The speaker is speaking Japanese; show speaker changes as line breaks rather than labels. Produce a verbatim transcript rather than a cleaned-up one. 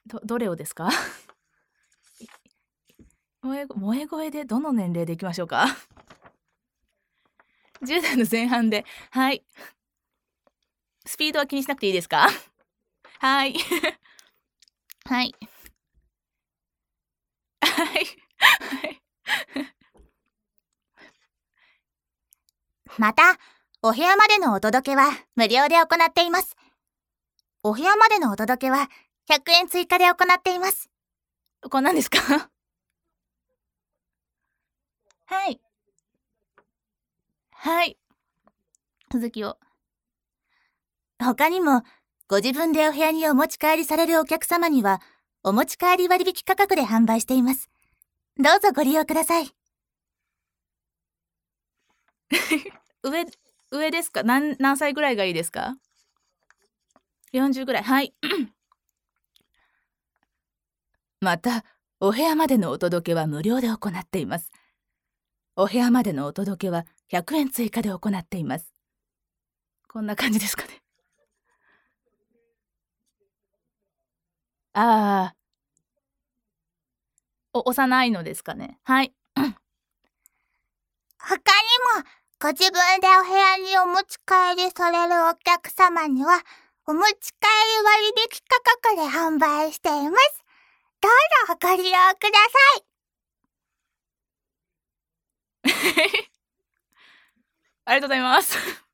ど、どれをですか？萌え、萌え声でどの年齢でいきましょうか？じゅう代の前半で。はい。スピードは気にしなくていいですか？はい。はい。はい。はい。
また、お部屋までのお届けは無料で行っています。お部屋までのお届けはひゃくえん追加で行っています。
これ何ですか？はい。はい。続きを。
他にも、ご自分でお部屋にお持ち帰りされるお客様には、お持ち帰り割引価格で販売しています。どうぞご利用ください。
上、上ですか？何、何歳ぐらいがいいですか？よんじゅうぐらい。はい。また、お部屋までのお届けは無料で行っています。お部屋までのお届けはひゃくえん追加で行っています。こんな感じですかね。ああ。お、幼いのですかね。はい。
他にも、ご自分でお部屋にお持ち帰りされるお客様には、お持ち帰り割引価格で販売しています。どうぞご利用ください。
ありがとうございます。